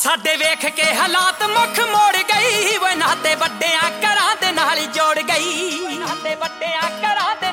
ਸਾਡੇ ਵੇਖ ਕੇ ਹਾਲਾਤ ਮੁੱਖ ਮੋੜ ਗਈ ਵੇ ਨਾਤੇ ਵੱਡਿਆਂ ਘਰਾਂ ਦੇ ਨਾਲ ਹੀ ਜੋੜ ਗਈ ਨਾਤੇ ਵੱਡਿਆਂ ਘਰਾਂ ਦੇ